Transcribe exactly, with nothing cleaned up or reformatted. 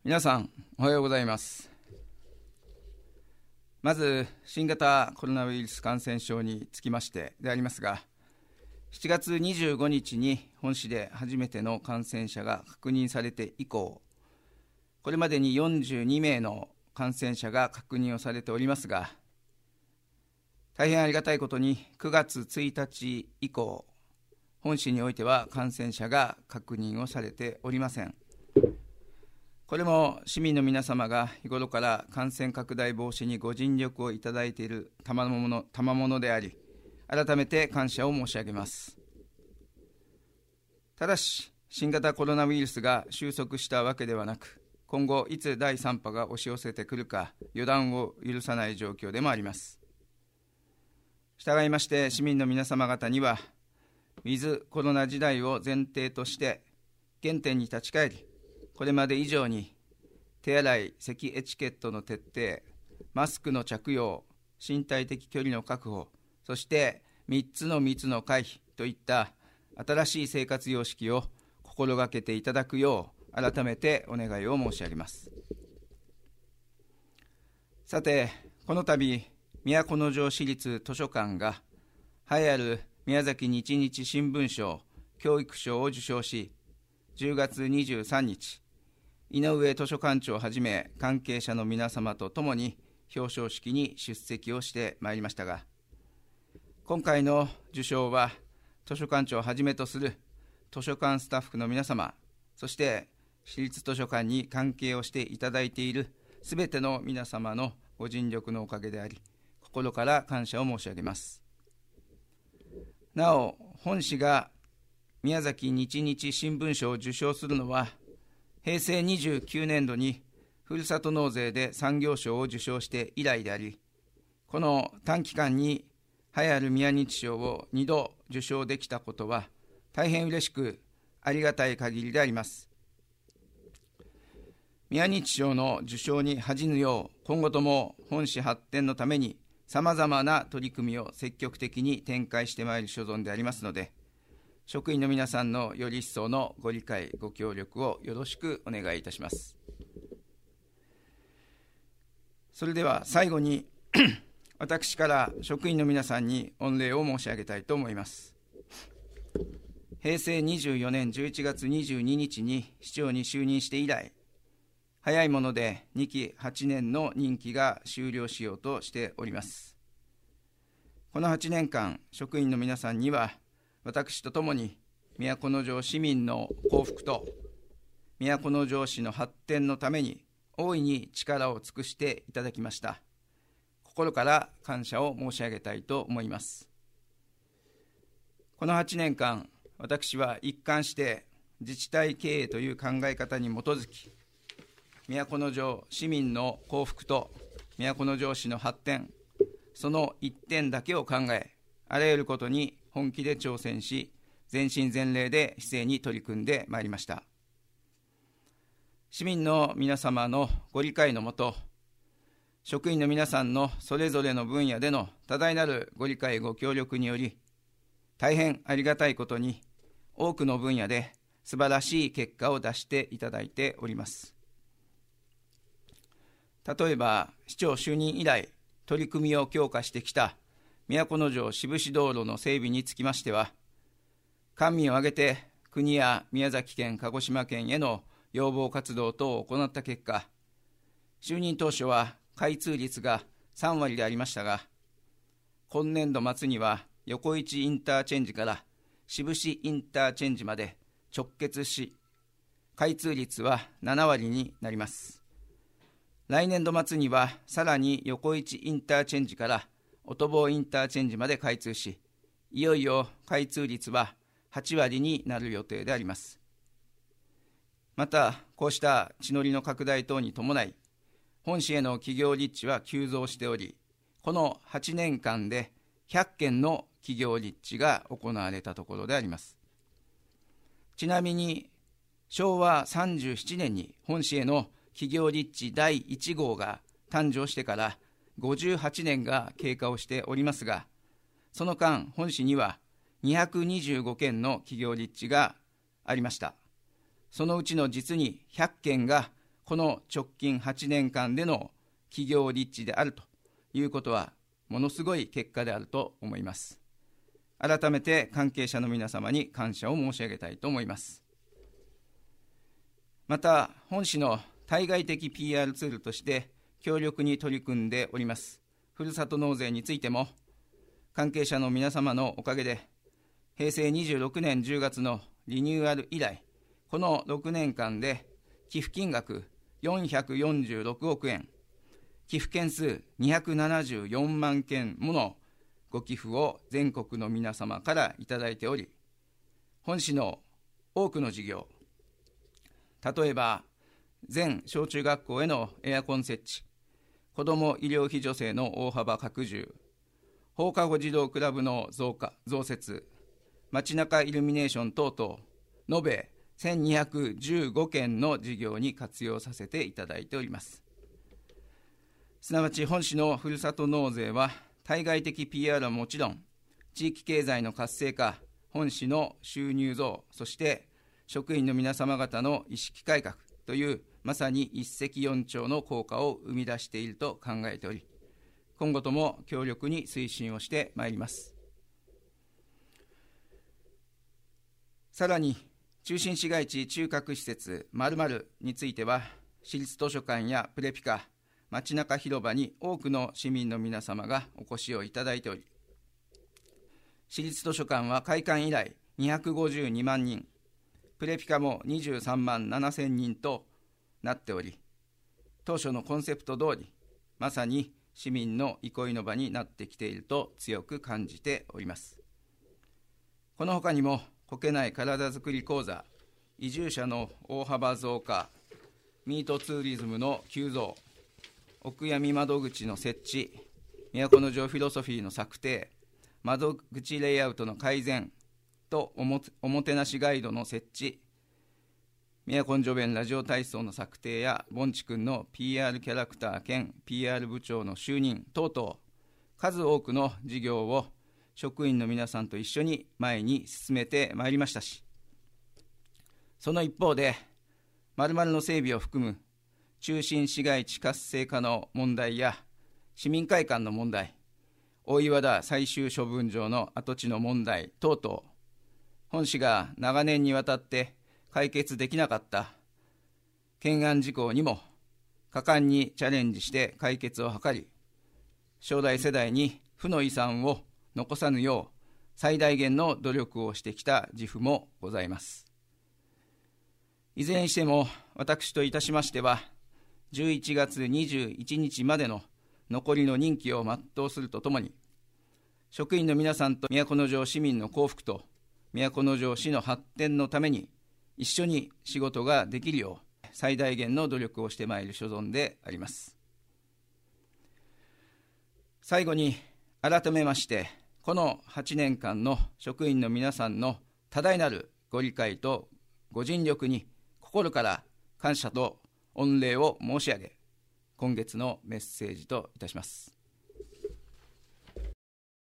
皆さんおはようございます。まず新型コロナウイルス感染症につきましてでありますが、しちがつにじゅうごにちに本市で初めての感染者が確認されて以降、これまでによんじゅうにめいの感染者が確認をされておりますが、大変ありがたいことにくがつついたち以降、本市においては感染者が確認をされておりません。これも市民の皆様が日頃から感染拡大防止にご尽力をいただいている賜物、賜物であり、改めて感謝を申し上げます。ただし、新型コロナウイルスが収束したわけではなく、今後いつだいさん波が押し寄せてくるか予断を許さない状況でもあります。従いまして市民の皆様方には、ウィズコロナ時代を前提として原点に立ち返り、これまで以上に手洗い、咳エチケットの徹底、マスクの着用、身体的距離の確保、そしてみっつの密の回避といった新しい生活様式を心がけていただくよう改めてお願いを申し上げます。さて、この度都城市立図書館が栄えある宮崎日日新聞賞教育賞を受賞し、じゅうがつにじゅうさんにち、井上図書館長をはじめ関係者の皆様とともに表彰式に出席をしてまいりましたが、今回の受賞は図書館長をはじめとする図書館スタッフの皆様、そして市立図書館に関係をしていただいているすべての皆様のご尽力のおかげであり、心から感謝を申し上げます。なお、本市が宮崎日日新聞賞を受賞するのは、へいせいにじゅうきゅうねんどにふるさと納税で産業賞を受賞して以来であり、この短期間に栄えある宮日賞をにど受賞できたことは大変嬉しくありがたい限りであります。宮日賞の受賞に恥じぬよう、今後とも本市発展のためにさまざまな取り組みを積極的に展開してまいる所存でありますので、職員の皆さんのより一層のご理解、ご協力をよろしくお願いいたします。それでは最後に私から職員の皆さんに御礼を申し上げたいと思います。へいせいにじゅうよねんじゅういちがつにじゅうににちに市長に就任して以来、早いものでにきはちねんの任期が終了しようとしております。このはちねんかん、職員の皆さんには、私とともに都城市民の幸福と都城市の発展のために大いに力を尽くしていただきました。心から感謝を申し上げたいと思います。このはちねんかん、私は一貫して自治体経営という考え方に基づき、都城市民の幸福と都城市の発展、その一点だけを考え、あらゆることに本気で挑戦し、全身全霊で市政に取り組んでまいりました。市民の皆様のご理解のもと、職員の皆さんのそれぞれの分野での多大なるご理解ご協力により、大変ありがたいことに多くの分野で素晴らしい結果を出していただいております。例えば市長就任以来取り組みを強化してきた都城志布志道路の整備につきましては、官民を挙げて国や宮崎県、鹿児島県への要望活動等を行った結果、就任当初は開通率がさんわりでありましたが、今年度末には横市インターチェンジから志布志インターチェンジまで直結し、開通率はななわりになります。来年度末にはさらに横市インターチェンジから音坊インターチェンジまで開通し、いよいよ開通率ははちわりになる予定であります。また、こうした地の利の拡大等に伴い、本市への企業立地は急増しており、このはちねんかんでひゃっけんの企業立地が行われたところであります。ちなみに、しょうわさんじゅうななねんに本市への企業立地だいいちごうが誕生してからごじゅうはちねんが経過をしておりますが、その間、本市にはにひゃくにじゅうごけんの企業立地がありました。そのうちの実にひゃっけんがこの直近はちねんかんでの企業立地であるということは、ものすごい結果であると思います。改めて関係者の皆様に感謝を申し上げたいと思います。また、本市の対外的 ピーアール ツールとして強力に取り組んでおりますふるさと納税についても、関係者の皆様のおかげで、へいせいにじゅうろくねんじゅうがつのリニューアル以来、このろくねんかんで寄付金額よんひゃくよんじゅうろくおくえん、寄付件数にひゃくななじゅうよんまんけんものご寄付を全国の皆様からいただいており、本市の多くの事業、例えば全小中学校へのエアコン設置、子ども医療費助成の大幅拡充、放課後児童クラブの増加増設、街中イルミネーション等々、延べせんにひゃくじゅうごけんの事業に活用させていただいております。すなわち本市のふるさと納税は、対外的 ピーアール はもちろん、地域経済の活性化、本市の収入増、そして職員の皆様方の意識改革という、まさに一石四鳥の効果を生み出していると考えており、今後とも強力に推進をしてまいります。さらに、中心市街地中核施設〇〇については、市立図書館やプレピカ、街中広場に多くの市民の皆様がお越しをいただいており、市立図書館は開館以来にひゃくごじゅうにまんにん、プレピカもにじゅうさんまんななせんにんとなっており、当初のコンセプト通り、まさに市民の憩いの場になってきていると強く感じております。このほかにも、こけない体づくり講座、移住者の大幅増加、ミートツーリズムの急増、お悔やみ窓口の設置、都城フィロソフィーの策定、窓口レイアウトの改善と おも, おもてなしガイドの設置、都城弁ラジオ体操の策定や、ぼんちくんの ピーアール キャラクター兼 ピーアール 部長の就任等々、数多くの事業を職員の皆さんと一緒に前に進めてまいりましたし、その一方で、〇〇の整備を含む中心市街地活性化の問題や市民会館の問題、大岩田最終処分場の跡地の問題等々、本市が長年にわたって解決できなかった懸案事項にも果敢にチャレンジして解決を図り、将来世代に負の遺産を残さぬよう最大限の努力をしてきた自負もございます。いずれにしても私といたしましては、じゅういちがつにじゅういちにちまでの残りの任期を全うするとともに、職員の皆さんと都城市民の幸福と都城市の発展のために一緒に仕事ができるよう最大限の努力をしてまいる所存であります。最後に改めまして、このはちねんかんの職員の皆さんの多大なるご理解とご尽力に心から感謝と御礼を申し上げ、今月のメッセージといたします。